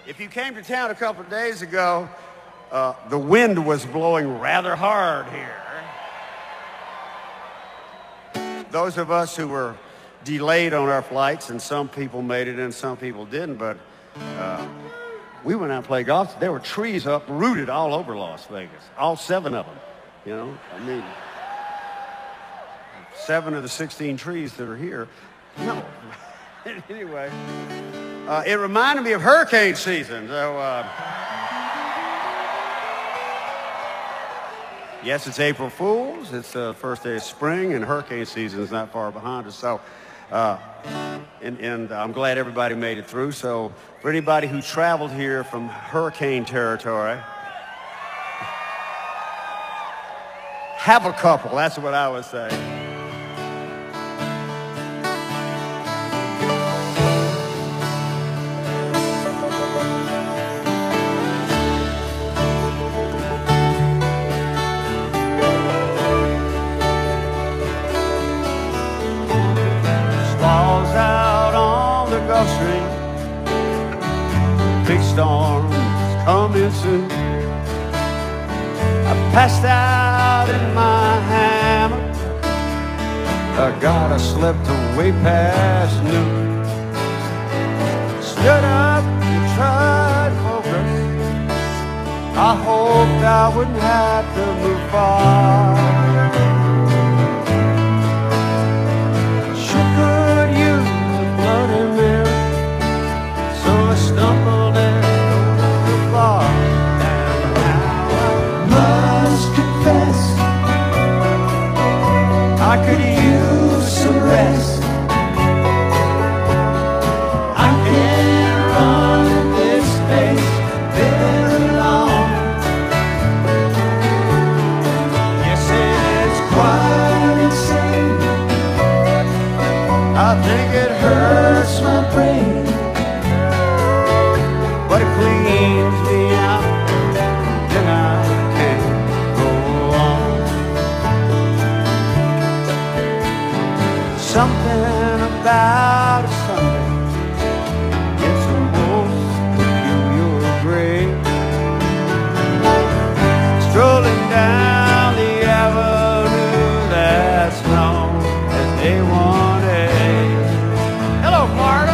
If you came to town a couple of days ago, the wind was blowing rather hard here. Those of us who were delayed on our flights, and some people made it and some people didn't, but we went out and played golf. There were trees uprooted all over Las Vegas, all 7 of them, you know. I mean, 7 of the 16 trees that are here. No. Anyway, it reminded me of hurricane season. So, yes, it's April Fool's. It's the first day of spring, and hurricane season is not far behind us. So, and I'm glad everybody made it through. So, for anybody who traveled here from hurricane territory, have a couple. That's what I would say. Big storm's coming soon. I passed out in my hammock. I slept way past noon. Stood up and tried to focus. I hoped I wouldn't have to move far. Sure could use a Bloody Mary, so I stumbled in the bar. And now I must confess, I could use some rest. I can't run in this space very long. Yes, it's quite insane. I think it hurts my brain, but it cleans me out, then I can't go on. Something about a Sunday gets the most of your grave. Strolling down the avenue that's known as A1A. Hello, Florida.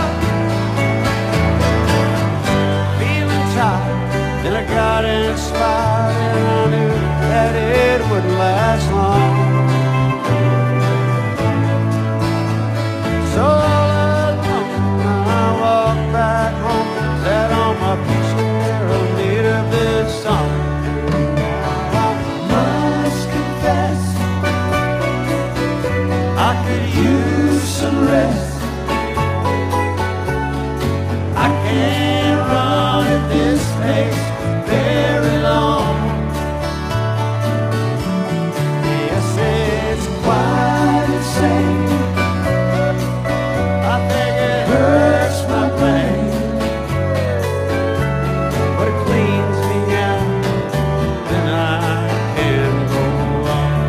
Then I got inspired and I knew that it wouldn't last long. So all alone I walked back home, sat on my beach chair amid of this song. I must confess, I could use some rest. I can't run at this pace very long. Yes, it's quite insane. I think it hurts my brain, but it cleans me out, then I can go on.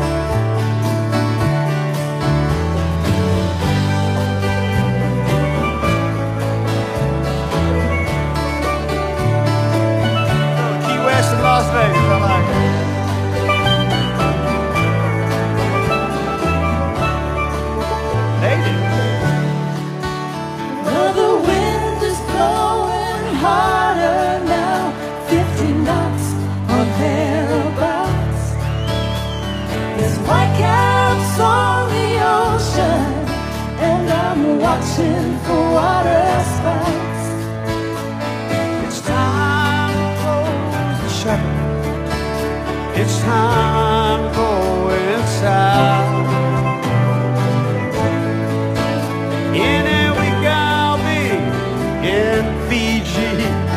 Key West and Las Vegas, I like it. Well, the wind is blowing harder now, 50 knots or thereabouts. There's whitecaps on the ocean, and I'm watching for water spouts. It's time to close the shutter. It's time to go inside. In a week I'll be in Fiji.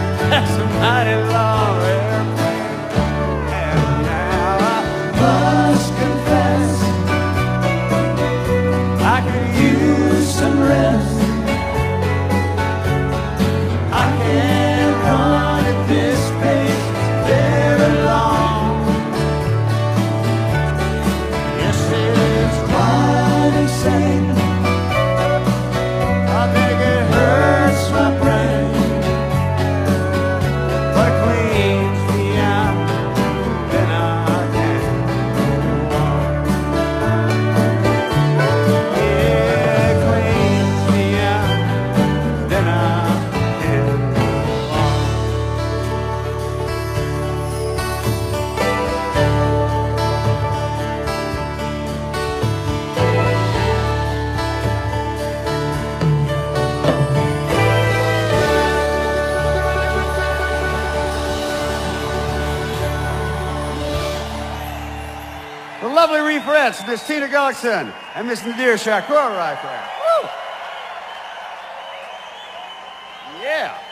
lovely refrettes, Miss Tina Gullickson and Miss Nadir Shakur right there. Woo! Yeah.